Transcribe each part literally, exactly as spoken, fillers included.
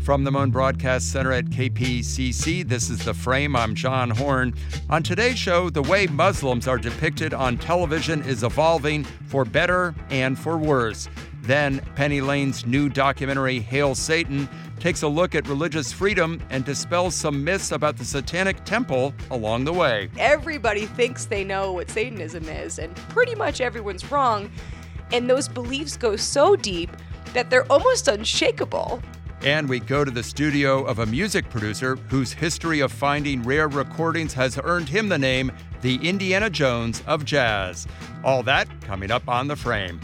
From the Moan Broadcast Center at K P C C, this is The Frame. I'm John Horn. On today's show, the way Muslims are depicted on television is evolving for better and for worse. Then, Penny Lane's new documentary, Hail Satan, takes a look at religious freedom and dispels some myths about the Satanic Temple along the way. Everybody thinks they know what Satanism is, and pretty much everyone's wrong. And those beliefs go so deep that they're almost unshakable. And we go to the studio of a music producer whose history of finding rare recordings has earned him the name the Indiana Jones of jazz. All that coming up on The Frame.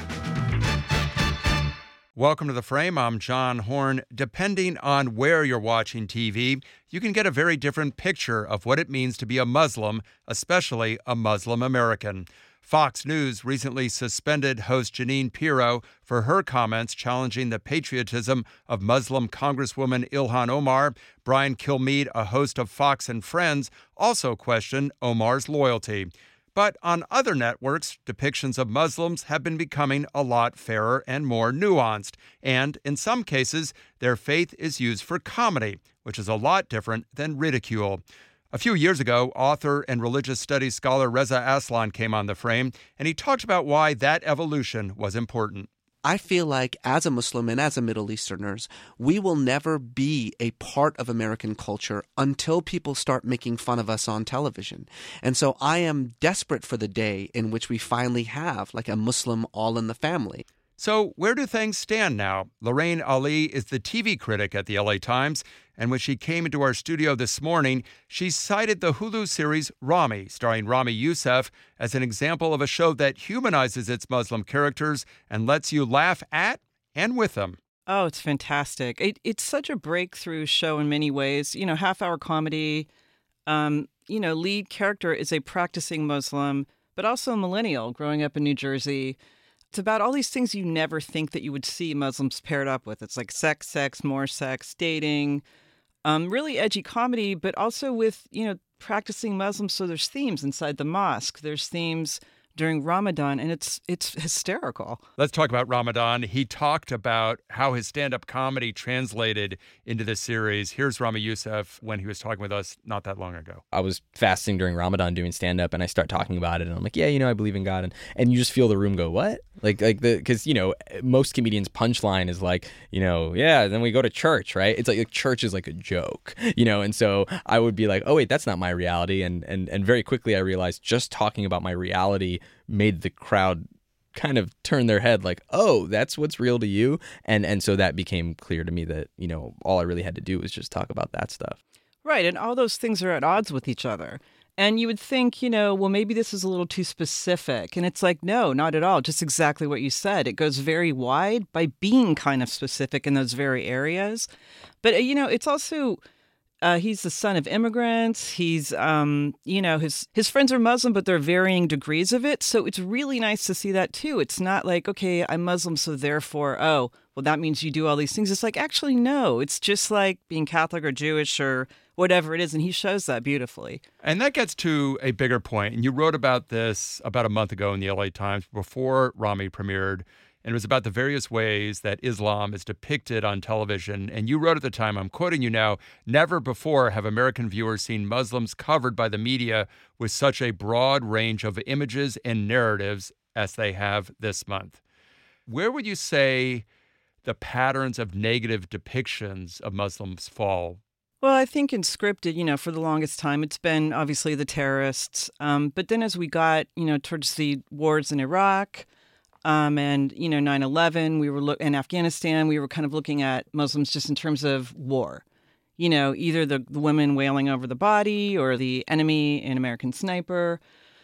Welcome to The Frame. I'm John Horn. Depending on where you're watching T V, you can get a very different picture of what it means to be a Muslim, especially a Muslim American. Fox News recently suspended host Jeanine Pirro for her comments challenging the patriotism of Muslim Congresswoman Ilhan Omar. Brian Kilmeade, a host of Fox and Friends, also questioned Omar's loyalty. But on other networks, depictions of Muslims have been becoming a lot fairer and more nuanced. And in some cases, their faith is used for comedy, which is a lot different than ridicule. A few years ago, author and religious studies scholar Reza Aslan came on The Frame, and he talked about why that evolution was important. I feel like as a Muslim and as a Middle Easterners, we will never be a part of American culture until people start making fun of us on television. And so I am desperate for the day in which we finally have like a Muslim all in the family. So where do things stand now? Lorraine Ali is the T V critic at the L A Times, and when she came into our studio this morning, she cited the Hulu series Ramy, starring Ramy Youssef, as an example of a show that humanizes its Muslim characters and lets you laugh at and with them. Oh, it's fantastic. It, it's such a breakthrough show in many ways. You know, half-hour comedy, um, you know, lead character is a practicing Muslim, but also a millennial growing up in New Jersey. It's about all these things you never think that you would see Muslims paired up with. It's like sex, sex, more sex, dating, um, really edgy comedy, but also with, you know, practicing Muslims. So there's themes inside the mosque. There's themes during Ramadan, and it's it's hysterical. Let's talk about Ramadan. He talked about how his stand-up comedy translated into this series. Here's Ramy Youssef when he was talking with us not that long ago. I was fasting during Ramadan doing stand-up, and I start talking about it, and I'm like, yeah, you know, I believe in God. And, and you just feel the room go, what? Like, like the because, you know, most comedians' punchline is like, you know, yeah, then we go to church, right? It's like, like church is like a joke, you know? And so I would be like, oh, wait, that's not my reality. And, and, and very quickly I realized just talking about my reality made the crowd kind of turn their head like, oh, that's what's real to you. And and so that became clear to me that, you know, all I really had to do was just talk about that stuff. Right. And all those things are at odds with each other. And you would think, you know, well, maybe this is a little too specific. And it's like, no, not at all. Just exactly what you said. It goes very wide by being kind of specific in those very areas. But, you know, it's also... Uh, he's the son of immigrants. He's, um, you know, his his friends are Muslim, but they're varying degrees of it. So it's really nice to see that, too. It's not like, okay, I'm Muslim, so therefore, oh, well, that means you do all these things. It's like, actually, no. It's just like being Catholic or Jewish or whatever it is. And he shows that beautifully. And that gets to a bigger point. And you wrote about this about a month ago in the L A Times before Ramy premiered. And it was about the various ways that Islam is depicted on television. And you wrote at the time, I'm quoting you now, never before have American viewers seen Muslims covered by the media with such a broad range of images and narratives as they have this month. Where would you say the patterns of negative depictions of Muslims fall? Well, I think in scripted, you know, for the longest time, it's been obviously the terrorists. Um, but then as we got, you know, towards the wars in Iraq, Um, and, you know, nine eleven, we were look in Afghanistan, we were kind of looking at Muslims just in terms of war. You know, either the, the women wailing over the body or the enemy in American Sniper.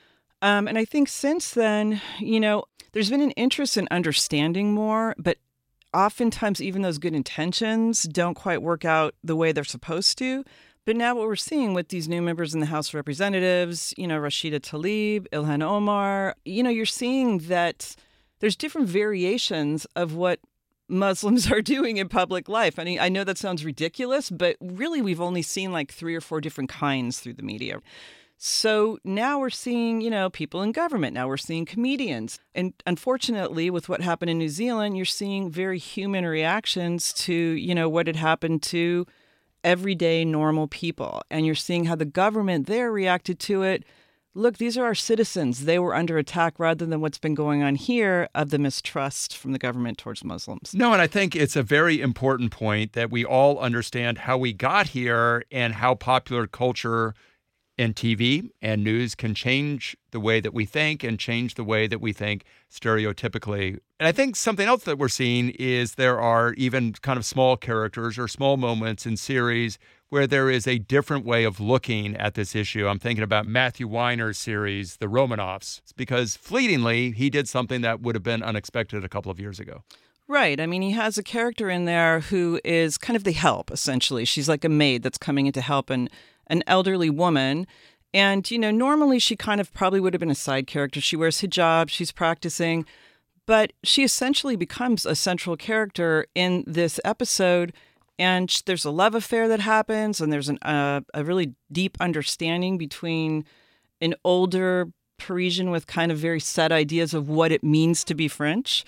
Um, and I think since then, you know, there's been an interest in understanding more, but oftentimes even those good intentions don't quite work out the way they're supposed to. But now what we're seeing with these new members in the House of Representatives, you know, Rashida Tlaib, Ilhan Omar, you know, you're seeing that there's different variations of what Muslims are doing in public life. I mean, I know that sounds ridiculous, but really we've only seen like three or four different kinds through the media. So now we're seeing, you know, people in government. Now we're seeing comedians. And unfortunately, with what happened in New Zealand, you're seeing very human reactions to, you know, what had happened to everyday normal people. And you're seeing how the government there reacted to it. Look, these are our citizens. They were under attack rather than what's been going on here of the mistrust from the government towards Muslims. No, and I think it's a very important point that we all understand how we got here and how popular culture and T V and news can change the way that we think and change the way that we think stereotypically. And I think something else that we're seeing is there are even kind of small characters or small moments in series where there is a different way of looking at this issue. I'm thinking about Matthew Weiner's series, The Romanovs, because fleetingly, he did something that would have been unexpected a couple of years ago. Right. I mean, he has a character in there who is kind of the help, essentially. She's like a maid that's coming in to help an, an elderly woman. And, you know, normally she kind of probably would have been a side character. She wears hijab, she's practicing, but she essentially becomes a central character in this episode. And there's a love affair that happens, and there's an, uh, a really deep understanding between an older Parisian with kind of very set ideas of what it means to be French.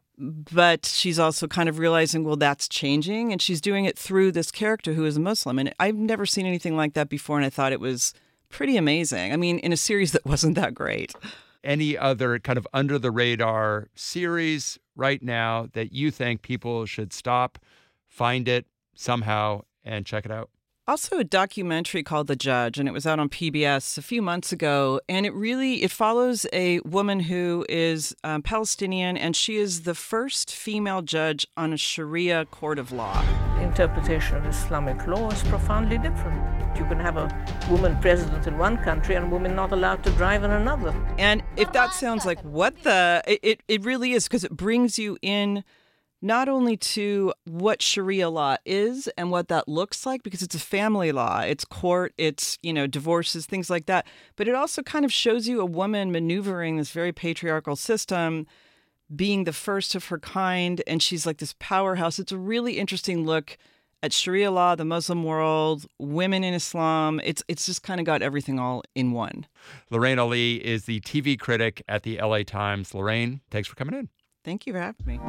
But she's also kind of realizing, well, that's changing. And she's doing it through this character who is a Muslim. And I've never seen anything like that before. And I thought it was pretty amazing. I mean, in a series that wasn't that great. Any other kind of under the radar series right now that you think people should stop, find it somehow, and check it out? Also a documentary called The Judge, and it was out on P B S a few months ago. And it really, it follows a woman who is um, Palestinian, and she is the first female judge on a Sharia court of law. The interpretation of Islamic law is profoundly different. You can have a woman president in one country and a woman not allowed to drive in another. And if that sounds like what the, it, it, it really is, because it brings you in not only to what Sharia law is and what that looks like, because it's a family law, it's court, it's, you know, divorces, things like that. But it also kind of shows you a woman maneuvering this very patriarchal system, being the first of her kind. And she's like this powerhouse. It's a really interesting look at Sharia law, the Muslim world, women in Islam. It's it's just kind of got everything all in one. Lorraine Ali is the T V critic at the L A Times. Lorraine, thanks for coming in. Thank you for having me.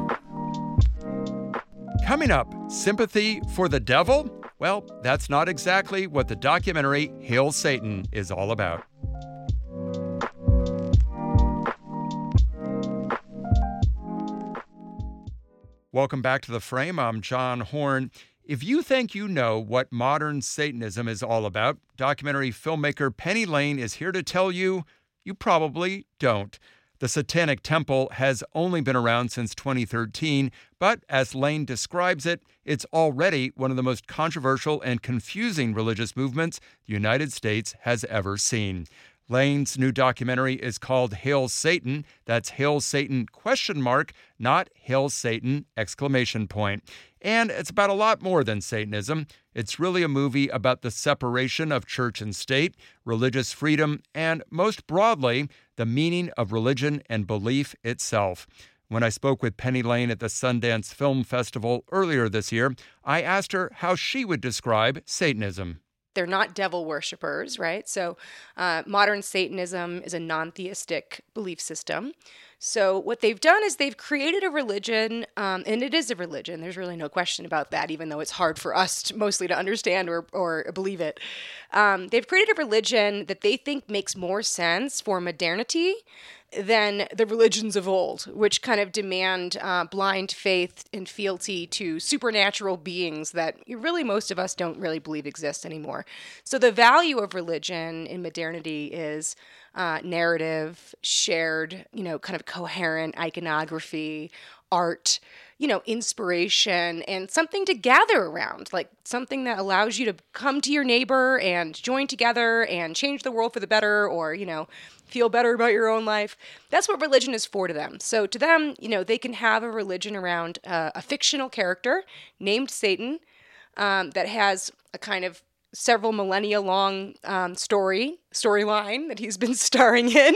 Coming up, sympathy for the devil? Well, that's not exactly what the documentary Hail Satan is all about. Welcome back to The Frame. I'm John Horn. If you think you know what modern Satanism is all about, documentary filmmaker Penny Lane is here to tell you you probably don't. The Satanic Temple has only been around since twenty thirteen, but as Lane describes it, it's already one of the most controversial and confusing religious movements the United States has ever seen. Lane's new documentary is called Hail Satan. That's Hail Satan question mark, not Hail Satan exclamation point. And it's about a lot more than Satanism. It's really a movie about the separation of church and state, religious freedom, and most broadly, the meaning of religion and belief itself. When I spoke with Penny Lane at the Sundance Film Festival earlier this year, I asked her how she would describe Satanism. They're not devil worshippers, right? So uh, modern Satanism is a non-theistic belief system. So what they've done is they've created a religion, um, and it is a religion. There's really no question about that, even though it's hard for us to, mostly to understand or, or believe it. Um, they've created a religion that they think makes more sense for modernity than the religions of old, which kind of demand uh, blind faith and fealty to supernatural beings that really most of us don't really believe exist anymore. So the value of religion in modernity is uh, narrative, shared, you know, kind of coherent iconography, art, you know, inspiration, and something to gather around, like something that allows you to come to your neighbor and join together and change the world for the better, or, you know, feel better about your own life. That's what religion is for to them. So to them, you know, they can have a religion around uh, a fictional character named Satan um, that has a kind of several millennia long um, story, storyline that he's been starring in.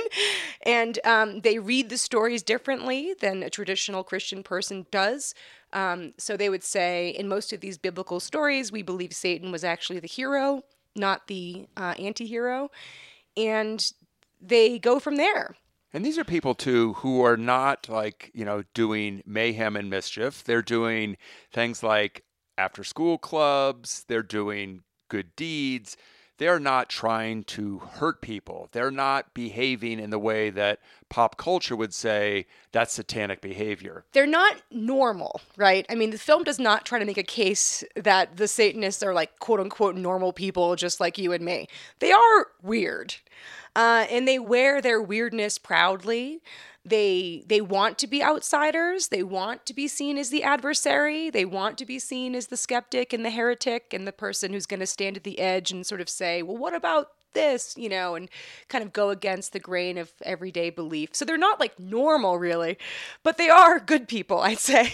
And um, they read the stories differently than a traditional Christian person does. Um, so they would say, in most of these biblical stories, we believe Satan was actually the hero not the uh, anti-hero. And they go from there. And these are people, too, who are not like, you know, doing mayhem and mischief. They're doing things like after-school clubs. They're doing good deeds. They're not trying to hurt people. They're not behaving in the way that pop culture would say that's satanic behavior. They're not normal, right? I mean, the film does not try to make a case that the Satanists are like quote-unquote normal people just like you and me. They are weird. Uh, and they wear their weirdness proudly. They they want to be outsiders. They want to be seen as the adversary. They want to be seen as the skeptic and the heretic and the person who's going to stand at the edge and sort of say, well, what about this? You know, and kind of go against the grain of everyday belief. So they're not like normal, really, but they are good people, I'd say.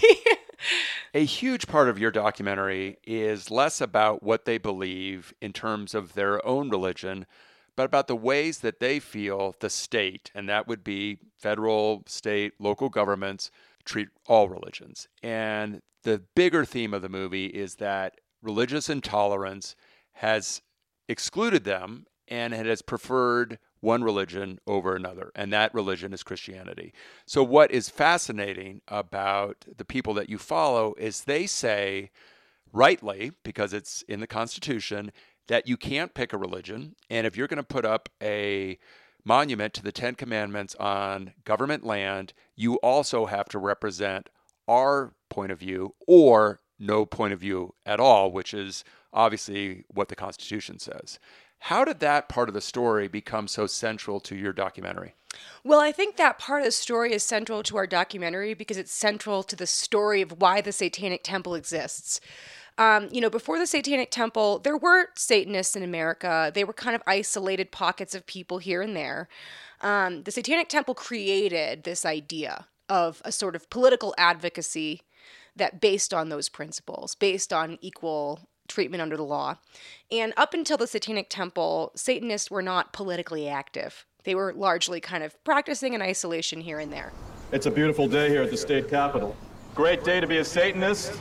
A huge part of your documentary is less about what they believe in terms of their own religion, but about the ways that they feel the state, and that would be federal, state, local governments, treat all religions. And the bigger theme of the movie is that religious intolerance has excluded them and it has preferred one religion over another, and that religion is Christianity. So what is fascinating about the people that you follow is they say, rightly, because it's in the Constitution, that you can't pick a religion, and if you're going to put up a monument to the Ten Commandments on government land, you also have to represent our point of view or no point of view at all, which is obviously what the Constitution says. How did that part of the story become so central to your documentary? Well, I think that part of the story is central to our documentary because it's central to the story of why the Satanic Temple exists. Um, you know, before the Satanic Temple, there were Satanists in America. They were kind of isolated pockets of people here and there. Um, the Satanic Temple created this idea of a sort of political advocacy that based on those principles, based on equal treatment under the law. And up until the Satanic Temple, Satanists were not politically active. They were largely kind of practicing in isolation here and there. It's a beautiful day here at the state capitol. Great day to be a Satanist.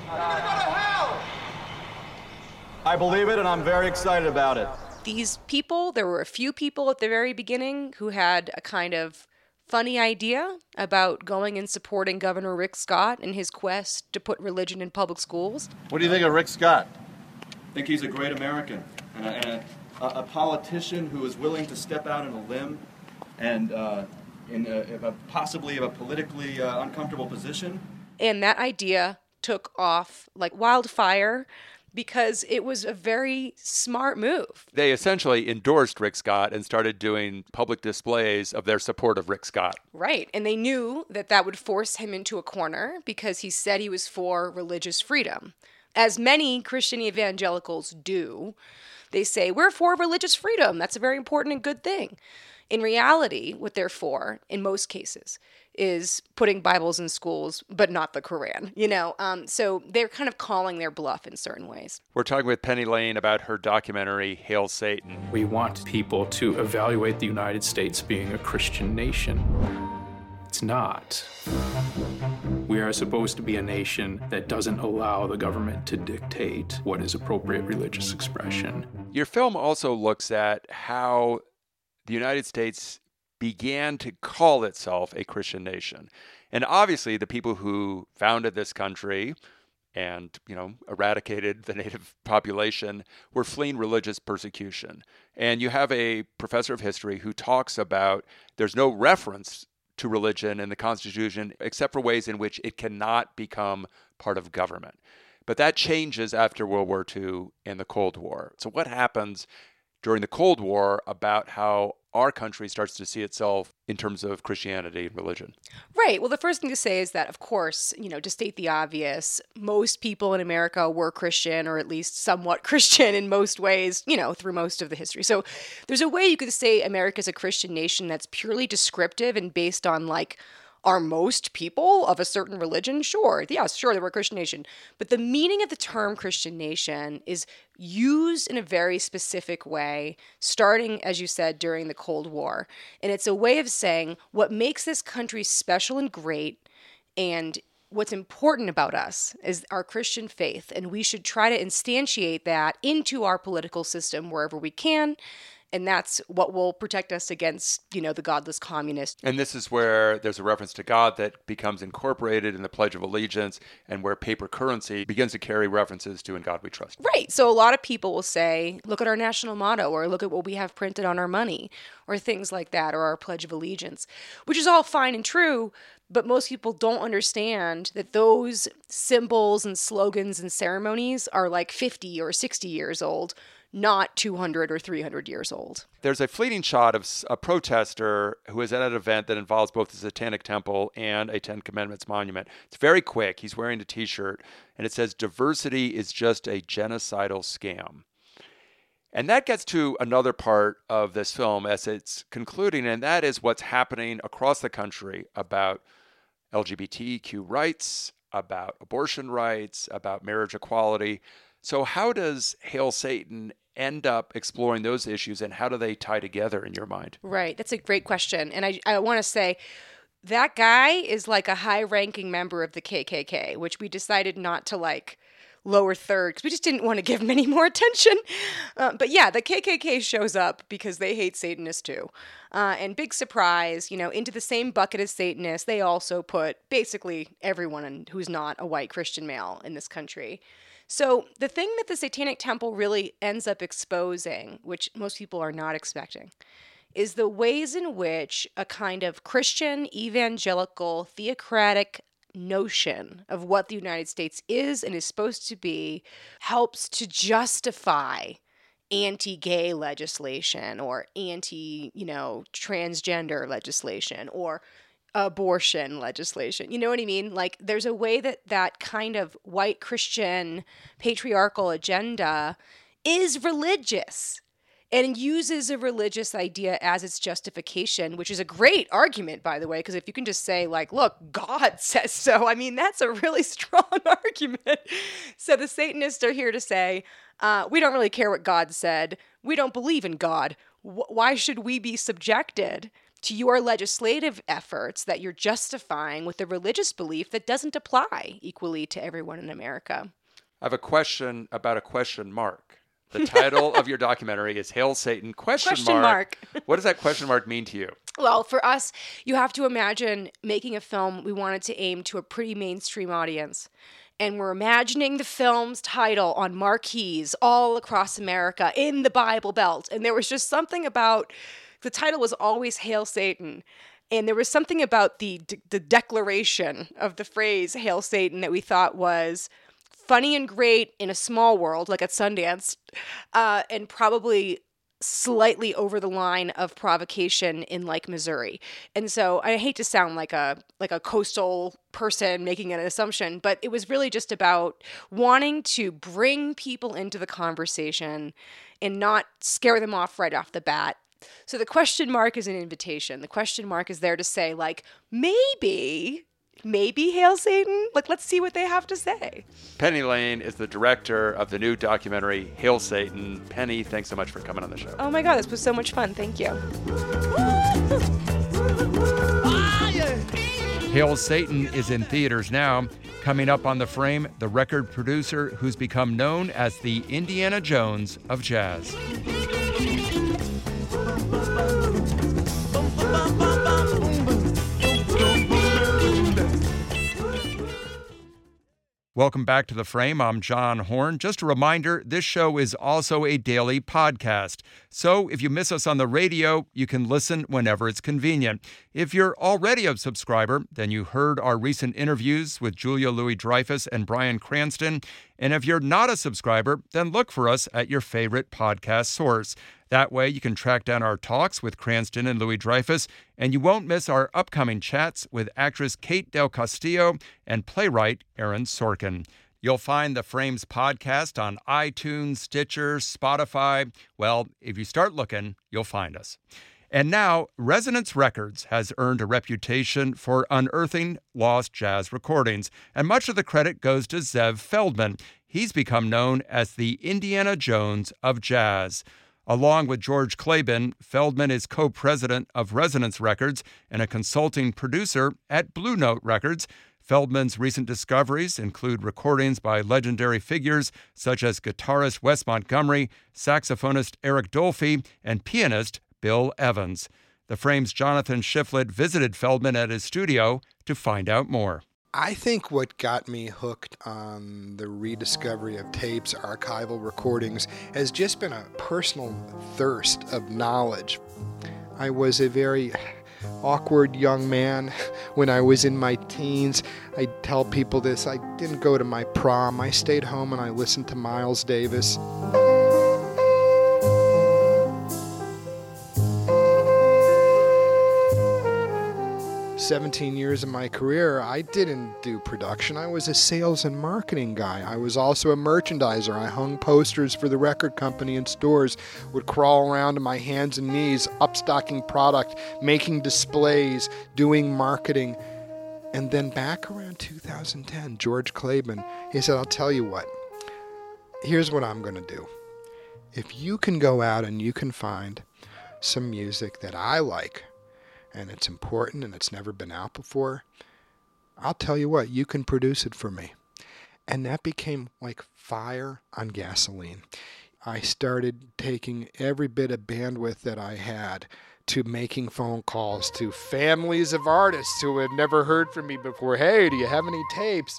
I believe it, and I'm very excited about it. These people, there were a few people at the very beginning who had a kind of funny idea about going and supporting Governor Rick Scott in his quest to put religion in public schools. What do you think of Rick Scott? I think he's a great American and a, and a, a politician who is willing to step out on a limb and uh, in a, a possibly a politically uh, uncomfortable position. And that idea took off like wildfire, because it was a very smart move. They essentially endorsed Rick Scott and started doing public displays of their support of Rick Scott. Right. And they knew that that would force him into a corner because he said he was for religious freedom. As many Christian evangelicals do, they say, we're for religious freedom. That's a very important and good thing. In reality, what they're for, in most cases, is putting Bibles in schools, but not the Quran, you know? Um, so they're kind of calling their bluff in certain ways. We're talking with Penny Lane about her documentary, Hail Satan. We want people to evaluate the United States being a Christian nation. It's not. We are supposed to be a nation that doesn't allow the government to dictate what is appropriate religious expression. Your film also looks at how the United States began to call itself a Christian nation. And obviously the people who founded this country and, you know, eradicated the native population were fleeing religious persecution. And you have a professor of history who talks about there's no reference to religion in the Constitution except for ways in which it cannot become part of government. But that changes after World War Two and the Cold War. So what happens during the Cold War about how our country starts to see itself in terms of Christianity and religion? Right. Well, the first thing to say is that, of course, you know, to state the obvious, most people in America were Christian, or at least somewhat Christian in most ways, you know, through most of the history. So there's a way you could say America's a Christian nation that's purely descriptive and based on, like, are most people of a certain religion? Sure. Yes, sure, they were a Christian nation. But the meaning of the term Christian nation is used in a very specific way, starting, as you said, during the Cold War. And it's a way of saying what makes this country special and great and what's important about us is our Christian faith, and we should try to instantiate that into our political system wherever we can. And that's what will protect us against, you know, the godless communists. And this is where there's a reference to God that becomes incorporated in the Pledge of Allegiance, and where paper currency begins to carry references to "In God We Trust." Right. So a lot of people will say, look at our national motto, or look at what we have printed on our money, or things like that, or our Pledge of Allegiance, which is all fine and true. But most people don't understand that those symbols and slogans and ceremonies are like fifty or sixty years old, not two hundred or three hundred years old. There's a fleeting shot of a protester who is at an event that involves both the Satanic Temple and a Ten Commandments monument. It's very quick. He's wearing a T-shirt, and it says, "Diversity is just a genocidal scam." And that gets to another part of this film as it's concluding, and that is what's happening across the country about L G B T Q rights, about abortion rights, about marriage equality. So how does Hail Satan end up exploring those issues, and how do they tie together in your mind? Right. That's a great question. And I, I want to say that guy is like a high-ranking member of the K K K, which we decided not to like lower third because we just didn't want to give him any more attention. Uh, but yeah, the K K K shows up because they hate Satanists too. Uh, and big surprise, you know, into the same bucket as Satanists, they also put basically everyone in, who's not a white Christian male in this country. So the thing that the Satanic Temple really ends up exposing, which most people are not expecting, is the ways in which a kind of Christian, evangelical, theocratic notion of what the United States is and is supposed to be helps to justify anti-gay legislation or anti, you know, transgender legislation or abortion legislation. You know what I mean? Like, there's a way that that kind of white Christian patriarchal agenda is religious and uses a religious idea as its justification, which is a great argument, by the way, because if you can just say, like, look, God says so, I mean, that's a really strong argument. So the Satanists are here to say, uh, we don't really care what God said. We don't believe in God. W- why should we be subjected to your legislative efforts that you're justifying with a religious belief that doesn't apply equally to everyone in America? I have a question about a question mark. The title of your documentary is Hail Satan, question, question mark. mark. What does that question mark mean to you? Well, for us, you have to imagine making a film. We wanted to aim to a pretty mainstream audience. And we're imagining the film's title on marquees all across America in the Bible Belt. And there was just something about the title was always Hail Satan. And there was something about the de- the declaration of the phrase Hail Satan that we thought was funny and great in a small world, like at Sundance, uh, and probably slightly over the line of provocation in like Missouri. And so I hate to sound like a like a coastal person making an assumption, but it was really just about wanting to bring people into the conversation and not scare them off right off the bat. So the question mark is an invitation. The question mark is there to say, like, maybe, maybe Hail Satan. Like, let's see what they have to say. Penny Lane is the director of the new documentary, Hail Satan. Penny, thanks so much for coming on the show. Oh my God, this was so much fun. Thank you. Hail Satan is in theaters now. Coming up on The Frame, the record producer who's become known as the Indiana Jones of jazz. Welcome back to The Frame. I'm John Horn. Just a reminder, this show is also a daily podcast. So if you miss us on the radio, you can listen whenever it's convenient. If you're already a subscriber, then you heard our recent interviews with Julia Louis-Dreyfus and Bryan Cranston. And if you're not a subscriber, then look for us at your favorite podcast source. That way, you can track down our talks with Cranston and Louis-Dreyfus, and you won't miss our upcoming chats with actress Kate Del Castillo and playwright Aaron Sorkin. You'll find the Frames podcast on iTunes, Stitcher, Spotify. Well, if you start looking, you'll find us. And now, Resonance Records has earned a reputation for unearthing lost jazz recordings, and much of the credit goes to Zev Feldman. He's become known as the Indiana Jones of jazz. Along with George Claben, Feldman is co-president of Resonance Records and a consulting producer at Blue Note Records. Feldman's recent discoveries include recordings by legendary figures such as guitarist Wes Montgomery, saxophonist Eric Dolphy, and pianist Bill Evans. The Frame's Jonathan Shiflett visited Feldman at his studio to find out more. I think what got me hooked on the rediscovery of tapes, archival recordings, has just been a personal thirst of knowledge. I was a very awkward young man when I was in my teens. I tell people this, I didn't go to my prom. I stayed home and I listened to Miles Davis. seventeen years of my career, I didn't do production. I was a sales and marketing guy. I was also a merchandiser. I hung posters for the record company in stores, would crawl around on my hands and knees, upstocking product, making displays, doing marketing. And then back around two thousand ten, George Claiborne, he said, I'll tell you what, here's what I'm going to do. If you can go out and you can find some music that I like, and it's important and it's never been out before, I'll tell you what, you can produce it for me. And that became like fire on gasoline. I started taking every bit of bandwidth that I had to making phone calls to families of artists who had never heard from me before. Hey, do you have any tapes?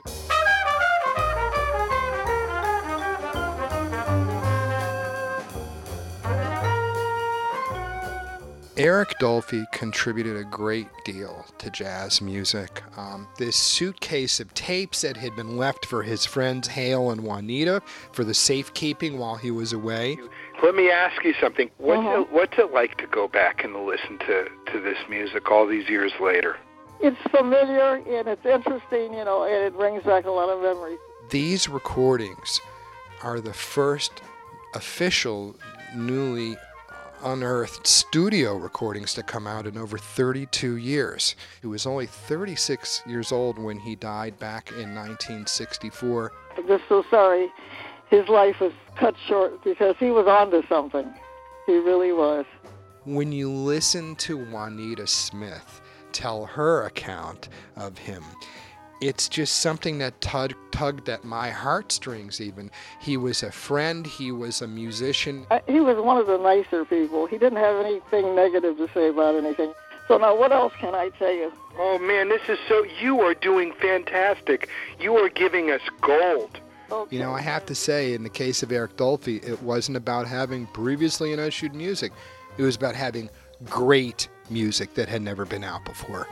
Eric Dolphy contributed a great deal to jazz music. Um, this suitcase of tapes that had been left for his friends Hale and Juanita for the safekeeping while he was away. Let me ask you something. What's, uh-huh. it, what's it like to go back and listen to, to this music all these years later? It's familiar and it's interesting, you know, and it brings back a lot of memories. These recordings are the first official, newly unearthed studio recordings to come out in over thirty-two years. He was only thirty-six years old when he died back in nineteen sixty-four. I'm just so sorry his life was cut short because he was onto something. He really was. When you listen to Juanita Smith tell her account of him, it's just something that tug, tugged at my heartstrings even. He was a friend. He was a musician. Uh, he was one of the nicer people. He didn't have anything negative to say about anything. So now what else can I tell you? Oh, man, this is so... You are doing fantastic. You are giving us gold. Okay. You know, I have to say, in the case of Eric Dolphy, it wasn't about having previously unissued music. It was about having great music that had never been out before.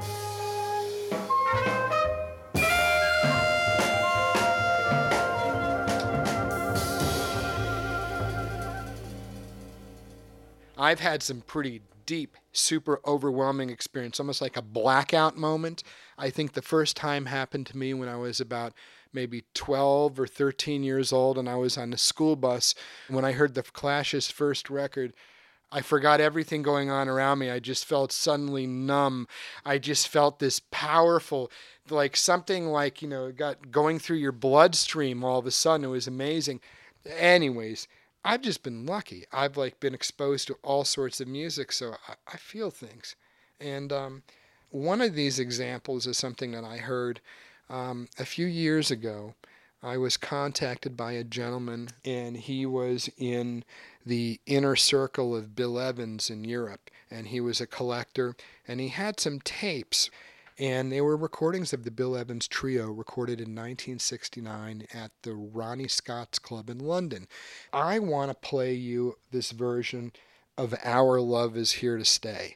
I've had some pretty deep, super overwhelming experience, almost like a blackout moment. I think the first time happened to me when I was about maybe twelve or thirteen years old, and I was on a school bus. When I heard the Clash's first record, I forgot everything going on around me. I just felt suddenly numb. I just felt this powerful, like something like, you know, got going through your bloodstream all of a sudden. It was amazing. Anyways, I've just been lucky. I've like been exposed to all sorts of music, so I, I feel things. And um, one of these examples is something that I heard um, a few years ago. I was contacted by a gentleman, and he was in the inner circle of Bill Evans in Europe, and he was a collector, and he had some tapes. And they were recordings of the Bill Evans Trio recorded in nineteen sixty-nine at the Ronnie Scott's Club in London. I want to play you this version of Our Love Is Here to Stay.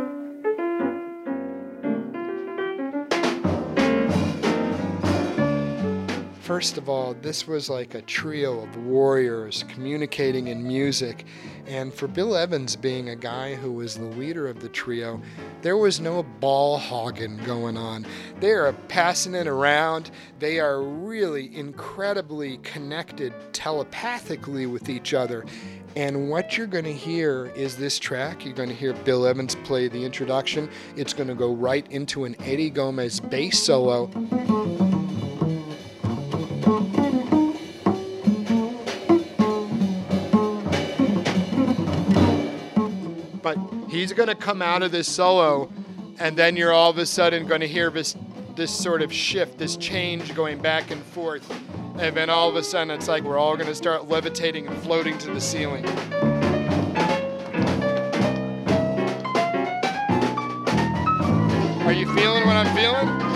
First of all, this was like a trio of warriors communicating in music. And for Bill Evans being a guy who was the leader of the trio, there was no ball hogging going on. They are passing it around. They are really incredibly connected telepathically with each other. And what you're going to hear is this track. You're going to hear Bill Evans play the introduction. It's going to go right into an Eddie Gomez bass solo. But he's going to come out of this solo, and then you're all of a sudden going to hear this this sort of shift, this change going back and forth. And then all of a sudden it's like we're all going to start levitating and floating to the ceiling. Are you feeling what I'm feeling?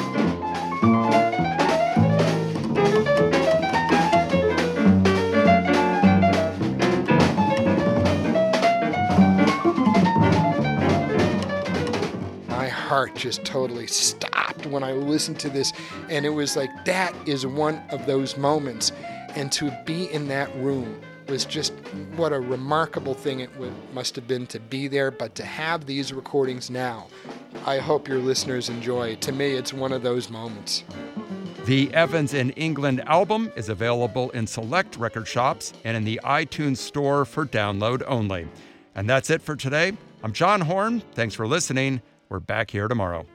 My heart just totally stopped when I listened to this, and it was like, that is one of those moments. And to be in that room was just what a remarkable thing it would, must have been to be there, but to have these recordings now, I hope your listeners enjoy. To me, it's one of those moments. The Evans in England album is available in select record shops and in the iTunes store for download only. And that's it for today. I'm John Horn. Thanks for listening. We're back here tomorrow.